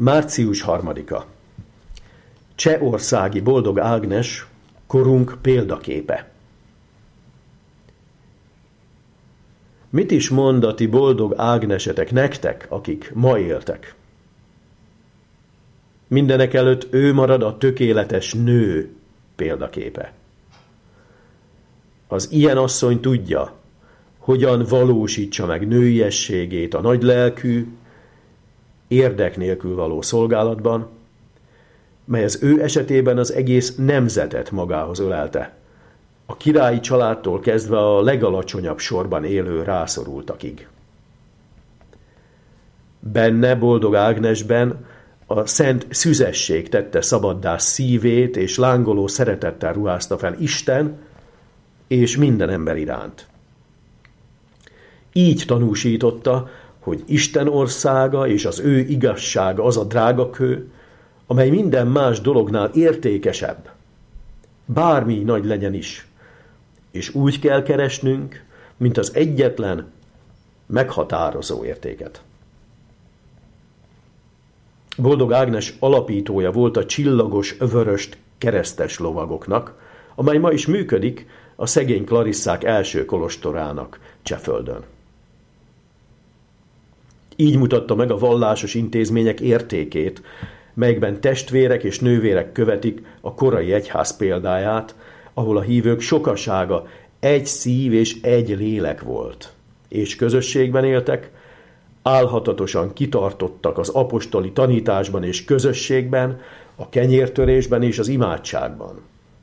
Március 3-a. Csehországi Boldog Ágnes, korunk példaképe. Mit is mond a ti boldog Ágnesetek nektek, akik ma éltek? Mindenekelőtt ő marad a tökéletes nő példaképe. Az ilyen asszony tudja, hogyan valósítsa meg nőiességét a nagylelkű, érdek nélkül való szolgálatban, mely az ő esetében az egész nemzetet magához ölelte, a királyi családtól kezdve a legalacsonyabb sorban élő rászorultakig. Benne, Boldog Ágnesben a szent szüzesség tette szabaddá szívét, és lángoló szeretettel ruházta fel Isten és minden ember iránt. Így tanúsította, hogy Isten országa és az ő igazsága az a drágakő, amely minden más dolognál értékesebb, bármi nagy legyen is, és úgy kell keresnünk, mint az egyetlen, meghatározó értéket. Boldog Ágnes alapítója volt a csillagos vöröst keresztes lovagoknak, amely ma is működik a szegény Klarisszák első kolostorának Cseföldön. Így mutatta meg a vallásos intézmények értékét, melyekben testvérek és nővérek követik a korai egyház példáját, ahol a hívők sokasága egy szív és egy lélek volt, és közösségben éltek, álhatatosan kitartottak az apostoli tanításban és közösségben, a kenyértörésben és az imádságban.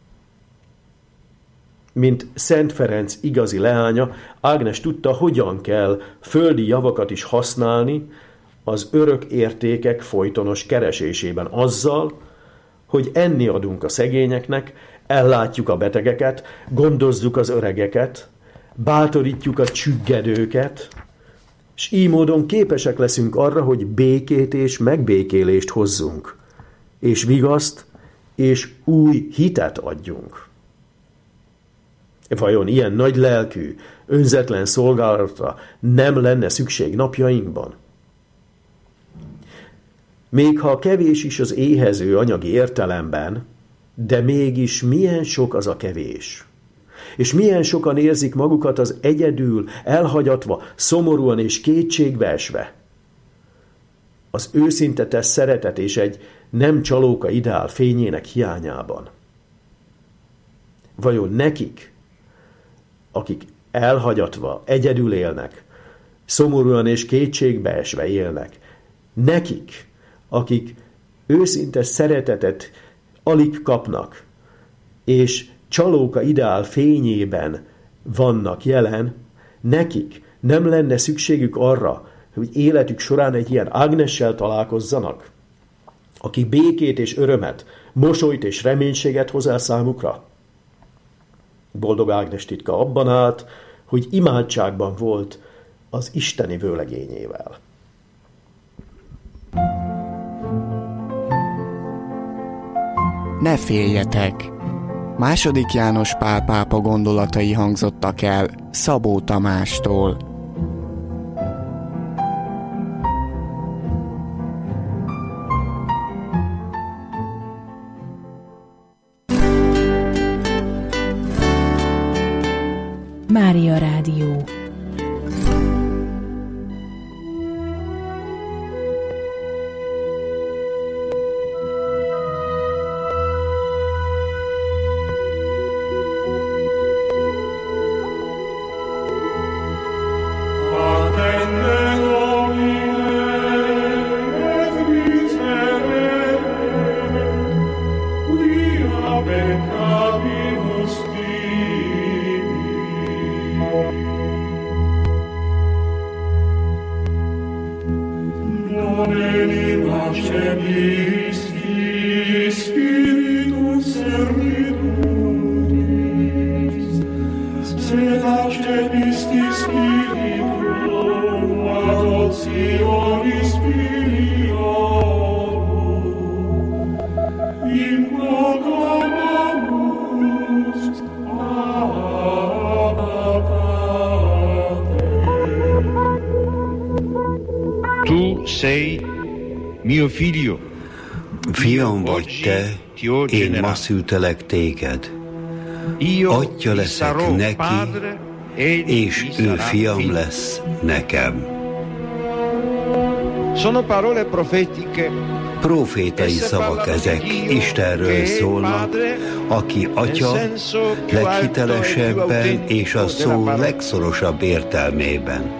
Mint Szent Ferenc igazi leánya, Ágnes tudta, hogyan kell földi javakat is használni az örök értékek folytonos keresésében azzal, hogy enni adunk a szegényeknek, ellátjuk a betegeket, gondozzuk az öregeket, bátorítjuk a csüggedőket, és így módon képesek leszünk arra, hogy békét és megbékélést hozzunk, és vigaszt és új hitet adjunk. Vajon ilyen nagy lelkű, önzetlen szolgálatra nem lenne szükség napjainkban? Még ha kevés is az éhező anyagi értelemben, de mégis milyen sok az a kevés. És milyen sokan érzik magukat az egyedül, elhagyatva, szomorúan és kétségbeesve. Az őszinte tesz szeretet és egy nem csalóka ideál fényének hiányában. Vajon nekik, akik elhagyatva, egyedül élnek, szomorúan és kétségbeesve élnek, nekik, akik őszinte szeretetet alig kapnak, és csalóka ideál fényében vannak jelen, nekik nem lenne szükségük arra, hogy életük során egy ilyen Ágnessel találkozzanak, aki békét és örömet, mosolyt és reménységet hoz el számukra? Boldog Ágnes titka abban állt, hogy imádságban volt az isteni vőlegényével. Ne féljetek! II. János Pál pápa gondolatai hangzottak el Szabó Tamástól. Mária Rádió. Tu sei Fiam vagy te, én ma szültelek téged. Atya leszek neki, és ő fiam lesz nekem. Profétai szavak ezek, Istenről szólnak, aki atya leghitelesebben és a szó legszorosabb értelmében.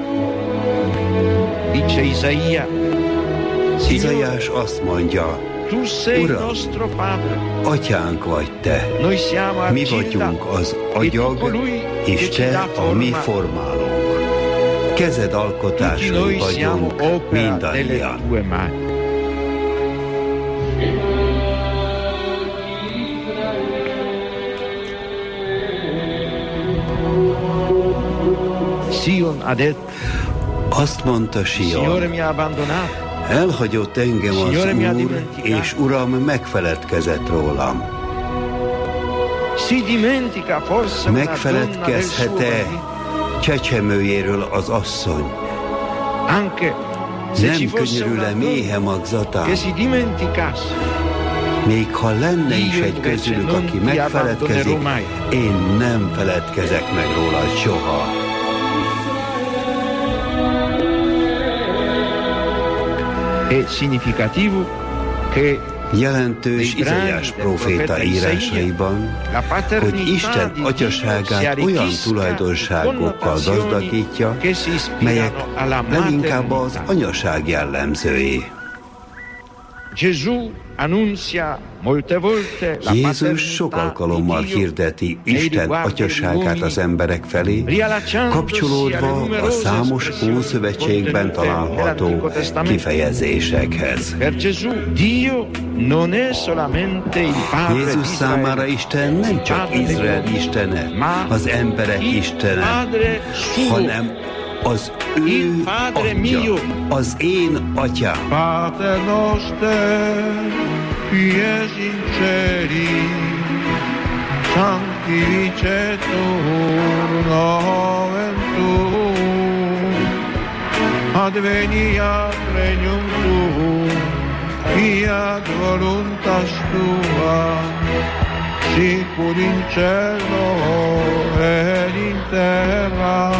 Izaiás azt mondja, Uram, atyánk vagy te, mi vagyunk az agyag, és te a mi formálónk. Kezed alkotásai vagyunk mindannyian. Azt mondta Sion, elhagyott engem az Úr, és Uram megfeledkezett rólam. Megfeledkezhet-e csecsemőjéről az asszony? Nem könyörül-e méhe magzatán? Még ha lenne is egy közülük, aki megfeledkezik, én nem feledkezek meg róla soha. Jelentős Izaiás próféta írásaiban, hogy Isten atyaságát olyan tulajdonságokkal gazdagítja, melyek leginkább az anyaság jellemzői. Jézus sok alkalommal hirdeti Isten atyaságát az emberek felé, kapcsolódva a számos Ószövetségben található kifejezésekhez. Jézus számára Isten nem csak Izrael istene, az emberek istene, hanem az ő atya, az én atyám. Pater noster, qui es in celi, sanctificetur nomen tuum, adveniat regnum tuum, fiat voluntas tua, sicut in cielo et in terra.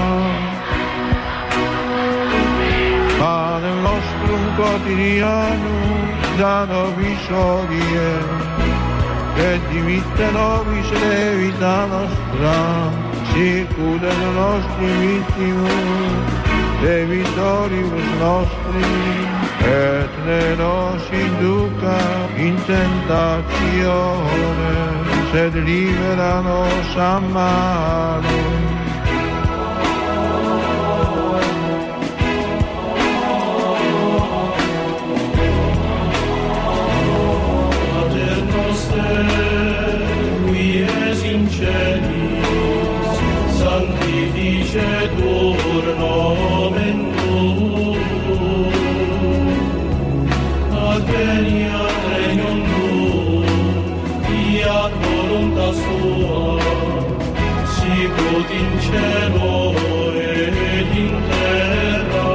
Panem nostrum quotidianum da nobis hodie, et dimitte nobis debita nostra, sicut et nostri vittimus debitoribus nostri, et ne nos induca in tentatione, sed libera nos a malo. Sanctificetur nomen tuum, adveniat regnum tuum, fiat voluntas tua, sicut in cielo et in terra.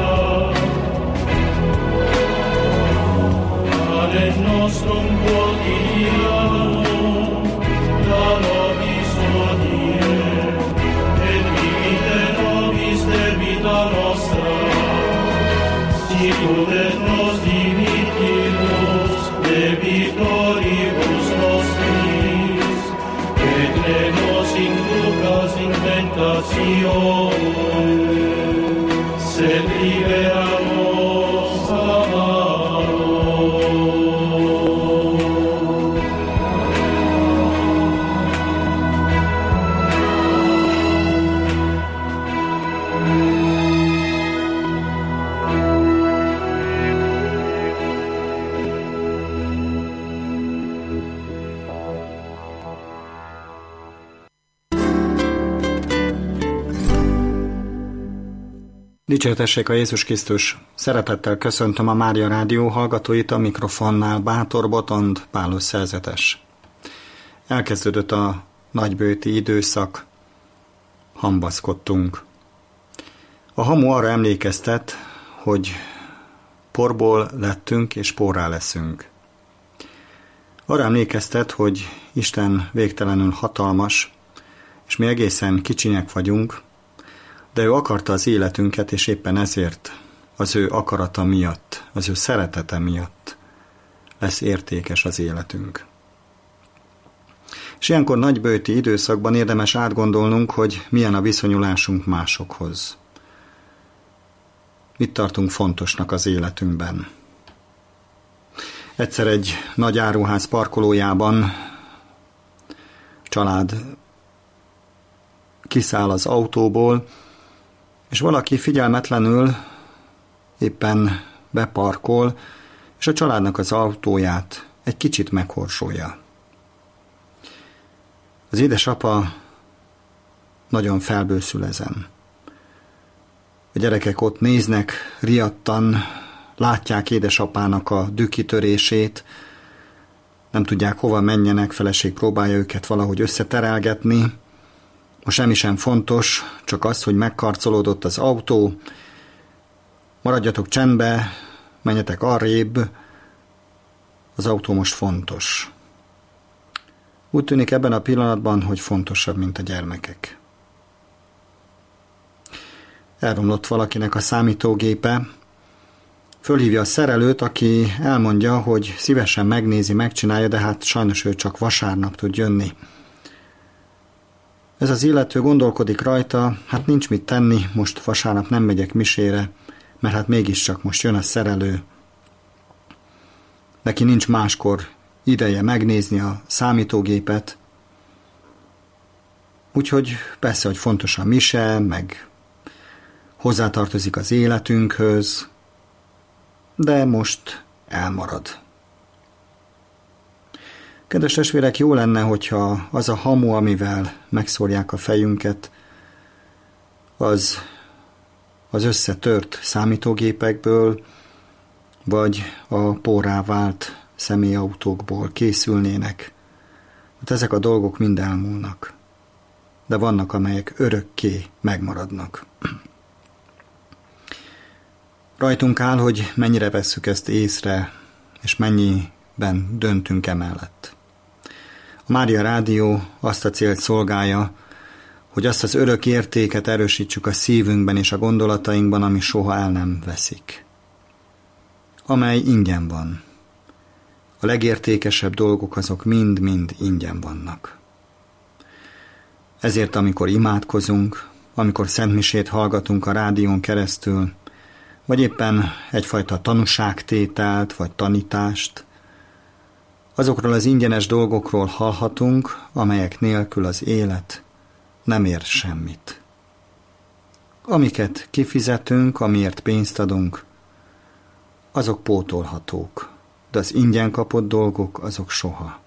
Panem nostrum quotidianum da nobis hodie, debita nostra, sicut et nos dimittimus debitoribus nostris, et ne nos inducas in tentatione, sed libera nos a malo. Dicsértessék a Jézus Krisztus! Szeretettel köszöntöm a Mária Rádió hallgatóit, a mikrofonnál Bátor Botond, Pálos szerzetes. Elkezdődött a nagybőti időszak, hambaszkodtunk. A hamu arra emlékeztet, hogy porból lettünk és porrá leszünk. Arra emlékeztet, hogy Isten végtelenül hatalmas, és mi egészen kicsinyek vagyunk, de ő akarta az életünket, és éppen ezért az ő akarata miatt, az ő szeretete miatt lesz értékes az életünk. És ilyenkor nagyböjti időszakban érdemes átgondolnunk, hogy milyen a viszonyulásunk másokhoz. Mit tartunk fontosnak az életünkben? Egyszer egy nagy áruház parkolójában család kiszáll az autóból, és valaki figyelmetlenül éppen beparkol, és a családnak az autóját egy kicsit megkorsolja. Az édesapa nagyon felbőszül ezen. A gyerekek ott néznek, riadtan, látják édesapának a dühkitörését, nem tudják hova menjenek, feleség próbálja őket valahogy összeterelgetni. Most semmi sem fontos, csak az, hogy megkarcolódott az autó, maradjatok csendbe, menjetek arrébb, az autó most fontos. Úgy tűnik ebben a pillanatban, hogy fontosabb, mint a gyermekek. Elromlott valakinek a számítógépe, fölhívja a szerelőt, aki elmondja, hogy szívesen megnézi, megcsinálja, de hát sajnos ő csak vasárnap tud jönni. Ez az illető gondolkodik rajta, hát nincs mit tenni, most vasárnap nem megyek misére, mert hát mégiscsak most jön a szerelő. Neki nincs máskor ideje megnézni a számítógépet, úgyhogy persze, hogy fontos a mise, meg hozzátartozik az életünkhöz, de most elmarad. Kedves testvérek, jó lenne, hogyha az a hamu, amivel megszórják a fejünket, az összetört számítógépekből, vagy a porrá vált személyautókból készülnének. Hát ezek a dolgok mind elmúlnak, de vannak, amelyek örökké megmaradnak. Rajtunk áll, hogy mennyire vesszük ezt észre, és mennyiben döntünk emellett. A Mária Rádió azt a célt szolgálja, hogy azt az örök értéket erősítsük a szívünkben és a gondolatainkban, ami soha el nem veszik. Amely ingyen van. A legértékesebb dolgok azok mind-mind ingyen vannak. Ezért, amikor imádkozunk, amikor szentmisét hallgatunk a rádión keresztül, vagy éppen egyfajta tanúságtételt, vagy tanítást, azokról az ingyenes dolgokról hallhatunk, amelyek nélkül az élet nem ér semmit. Amiket kifizetünk, amiért pénzt adunk, azok pótolhatók, de az ingyen kapott dolgok, azok soha.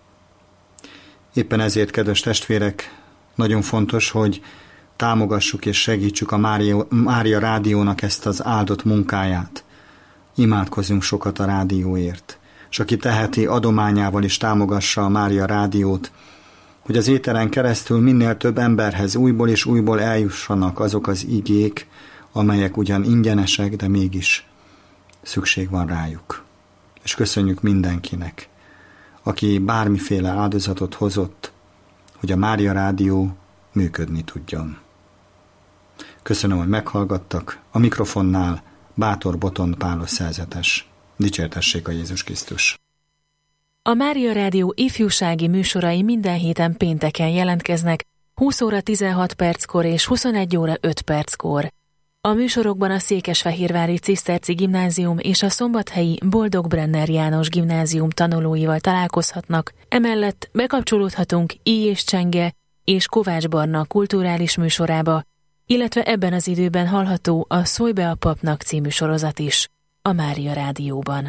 Éppen ezért, kedves testvérek, nagyon fontos, hogy támogassuk és segítsük a Mária Rádiónak ezt az áldott munkáját. Imádkozzunk sokat a rádióért, és aki teheti, adományával is támogassa a Mária Rádiót, hogy az éteren keresztül minél több emberhez újból és újból eljussanak azok az igék, amelyek ugyan ingyenesek, de mégis szükség van rájuk. És köszönjük mindenkinek, aki bármiféle áldozatot hozott, hogy a Mária Rádió működni tudjon. Köszönöm, hogy meghallgattak. A mikrofonnál Bátor Botond Pálos szerzetes. Dicsértessék a Jézus Krisztus! A Mária Rádió ifjúsági műsorai minden héten pénteken jelentkeznek, 20 óra 16 perckor és 21 óra 5 perckor. A műsorokban a Székesfehérvári Ciszterci Gimnázium és a szombathelyi Boldog Brenner János Gimnázium tanulóival találkozhatnak, emellett bekapcsolódhatunk I. és Csenge és Kovács Barna kulturális műsorába, illetve ebben az időben hallható a Szólj be a papnak című sorozat is a Mária Rádióban.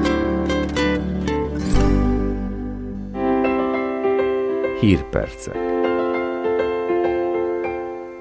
Hírpercek.